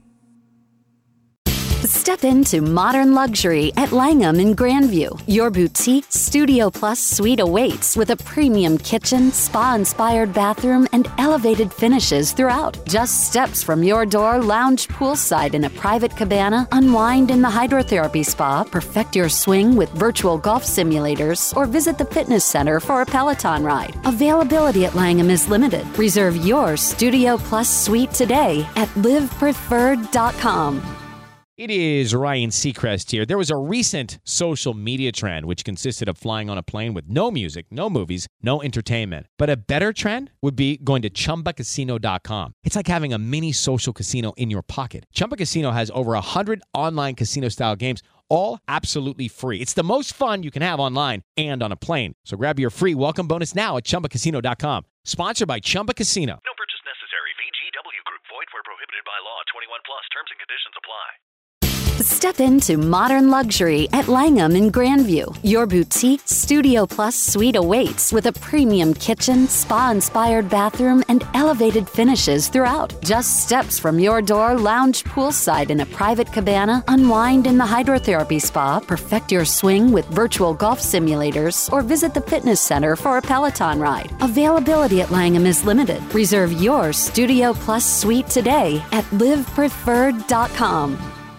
Step into modern luxury at Langham in Grandview. Your boutique Studio Plus suite awaits with a premium kitchen, spa-inspired bathroom, and elevated finishes throughout. Just steps from your door, lounge poolside in a private cabana, unwind in the hydrotherapy spa, perfect your swing with virtual golf simulators, or visit the fitness center for a Peloton ride. Availability at Langham is limited. Reserve your Studio Plus suite today at live preferred dot com. It is Ryan Seacrest here. There was a recent social media trend which consisted of flying on a plane with no music, no movies, no entertainment. But a better trend would be going to Chumba Casino dot com. It's like having a mini social casino in your pocket. Chumba Casino has over one hundred online casino-style games, all absolutely free. It's the most fun you can have online and on a plane. So grab your free welcome bonus now at Chumba Casino dot com. Sponsored by Chumba Casino. No purchase necessary. V G W Group. Void where prohibited by law. twenty-one plus. Terms and conditions apply. Step into modern luxury at Langham in Grandview. Your boutique Studio Plus suite awaits with a premium kitchen, spa-inspired bathroom, and elevated finishes throughout. Just steps from your door, lounge poolside in a private cabana, unwind in the hydrotherapy spa, perfect your swing with virtual golf simulators, or visit the fitness center for a Peloton ride. Availability at Langham is limited. Reserve your Studio Plus suite today at live preferred dot com.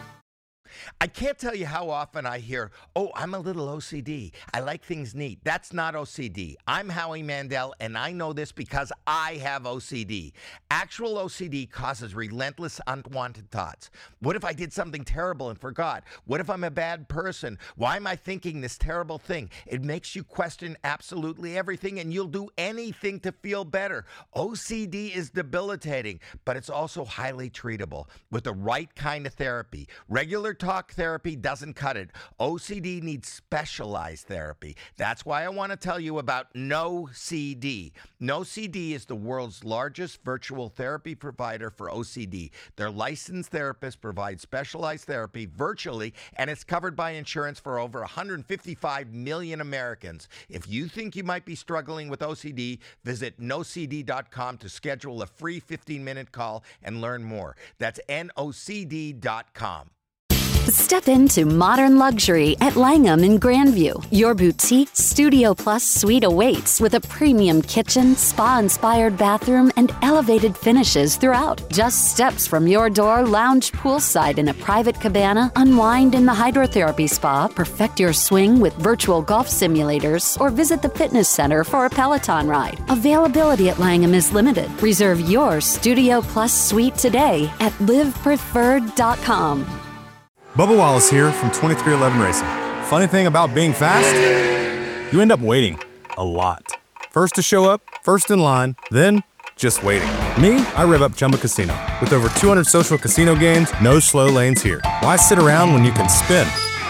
I can't tell you how often I hear, oh, I'm a little O C D. I like things neat. That's not O C D. I'm Howie Mandel, and I know this because I have O C D. Actual O C D causes relentless, unwanted thoughts. What if I did something terrible and forgot? What if I'm a bad person? Why am I thinking this terrible thing? It makes you question absolutely everything, and you'll do anything to feel better. O C D is debilitating, but it's also highly treatable with the right kind of therapy. Regular talk therapy doesn't cut it. O C D needs specialized therapy. That's why I want to tell you about NoCD. NoCD is the world's largest virtual therapy provider for O C D. Their licensed therapists provide specialized therapy virtually, and it's covered by insurance for over one hundred fifty-five million Americans. If you think you might be struggling with O C D, visit no C D dot com to schedule a free fifteen-minute call and learn more. That's N O C D dot com. Step into modern luxury at Langham in Grandview. Your boutique Studio Plus suite awaits with a premium kitchen, spa-inspired bathroom, and elevated finishes throughout. Just steps from your door, lounge poolside in a private cabana, unwind in the hydrotherapy spa, perfect your swing with virtual golf simulators, or visit the fitness center for a Peloton ride. Availability at Langham is limited. Reserve your Studio Plus suite today at live preferred dot com. Bubba Wallace here from twenty-three eleven Racing. Funny thing about being fast, you end up waiting a lot. First to show up, first in line, then just waiting. Me, I rev up Chumba Casino. With over two hundred social casino games, no slow lanes here. Why sit around when you can spin?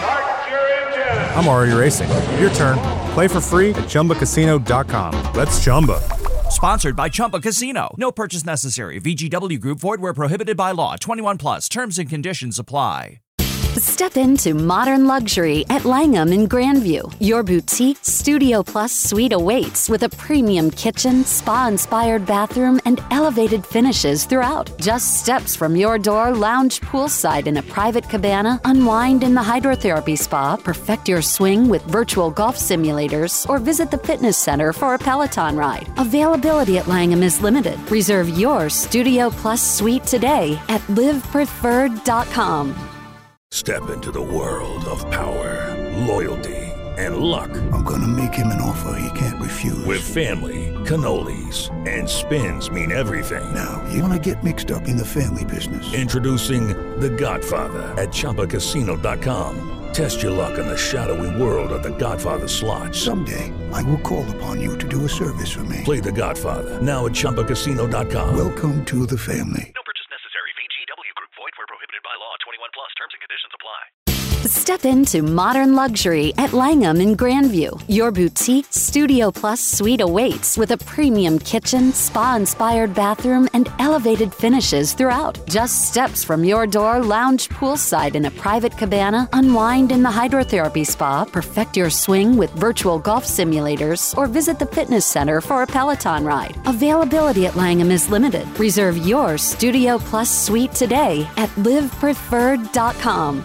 I'm already racing. Your turn. Play for free at Chumba Casino dot com. Let's Chumba. Sponsored by Chumba Casino. No purchase necessary. V G W Group. Void where prohibited by law. twenty-one plus. Terms and conditions apply. Step into modern luxury at Langham in Grandview. Your boutique Studio Plus suite awaits with a premium kitchen, spa-inspired bathroom, and elevated finishes throughout. Just steps from your door, lounge poolside in a private cabana, unwind in the hydrotherapy spa, perfect your swing with virtual golf simulators, or visit the fitness center for a Peloton ride. Availability at Langham is limited. Reserve your Studio Plus suite today at live preferred dot com. Step into the world of power, loyalty, and luck. I'm gonna make him an offer he can't refuse. With family, cannolis, and spins mean everything. Now, you wanna get mixed up in the family business. Introducing The Godfather at Chumba Casino dot com. Test your luck in the shadowy world of The Godfather slot. Someday, I will call upon you to do a service for me. Play The Godfather, now at Chumba Casino dot com. Welcome to the family. No purchase necessary. V G W Group. Void where prohibited by law. twenty-one plus. Terms and conditions apply. Step Step into modern luxury at Langham in Grandview. Your boutique Studio Plus suite awaits with a premium kitchen, spa-inspired bathroom, and elevated finishes throughout. Just steps from your door, lounge poolside in a private cabana, unwind in the hydrotherapy spa, perfect your swing with virtual golf simulators, or visit the fitness center for a Peloton ride. Availability at Langham is limited. Reserve your Studio Plus suite today at live preferred dot com.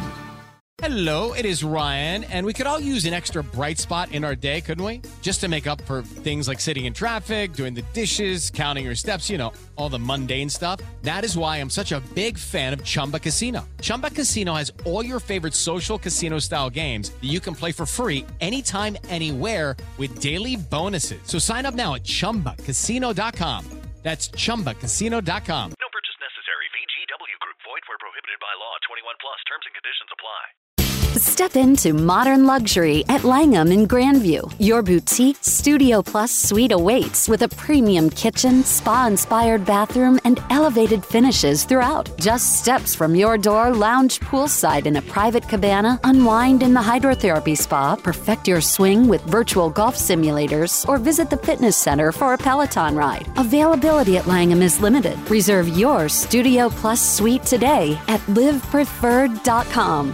Hello, it is Ryan, and we could all use an extra bright spot in our day, couldn't we? Just to make up for things like sitting in traffic, doing the dishes, counting your steps, you know, all the mundane stuff. That is why I'm such a big fan of Chumba Casino. Chumba Casino has all your favorite social casino-style games that you can play for free anytime, anywhere with daily bonuses. So sign up now at chumba casino dot com. That's chumba casino dot com. No purchase necessary. V G W Group. Void where prohibited by law. twenty-one plus. Terms and conditions apply. Step into modern luxury at Langham in Grandview. Your boutique Studio Plus suite awaits with a premium kitchen, spa-inspired bathroom, and elevated finishes throughout. Just steps from your door, lounge poolside in a private cabana, unwind in the hydrotherapy spa, perfect your swing with virtual golf simulators, or visit the fitness center for a Peloton ride. Availability at Langham is limited. Reserve your Studio Plus suite today at live preferred dot com.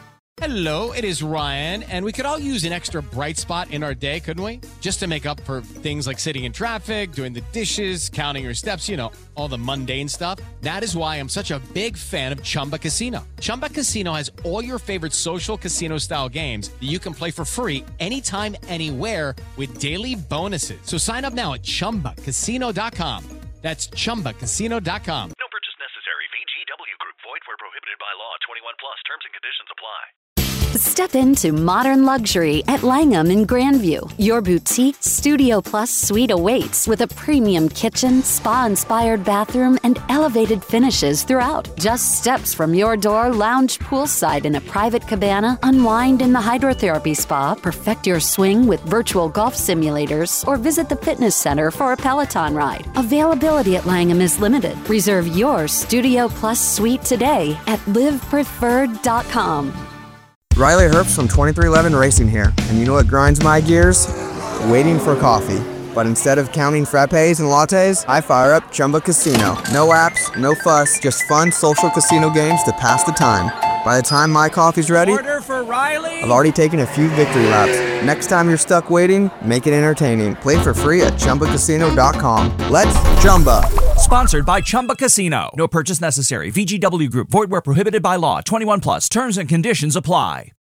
Hello, it is Ryan, and we could all use an extra bright spot in our day, couldn't we? Just to make up for things like sitting in traffic, doing the dishes, counting your steps, you know, all the mundane stuff. That is why I'm such a big fan of Chumba Casino. Chumba Casino has all your favorite social casino-style games that you can play for free anytime, anywhere with daily bonuses. So sign up now at chumba casino dot com. That's chumba casino dot com. No purchase necessary. V G W Group. Void where prohibited by law. twenty-one plus. Terms and conditions apply. Step into modern luxury at Langham in Grandview. Your boutique Studio Plus suite awaits with a premium kitchen, spa-inspired bathroom, and elevated finishes throughout. Just steps from your door, lounge poolside in a private cabana, unwind in the hydrotherapy spa, perfect your swing with virtual golf simulators, or visit the fitness center for a Peloton ride. Availability at Langham is limited. Reserve your Studio Plus suite today at live preferred dot com. Riley Herbst from twenty-three eleven Racing here, and you know what grinds my gears? Waiting for coffee. But instead of counting frappes and lattes, I fire up Chumba Casino. No apps, no fuss, just fun social casino games to pass the time. By the time my coffee's ready, Order for Riley. I've already taken a few victory laps. Next time you're stuck waiting, make it entertaining. Play for free at chumba casino dot com. Let's Chumba. Sponsored by Chumba Casino. No purchase necessary. V G W Group. Void where prohibited by law. twenty-one plus. Terms and conditions apply.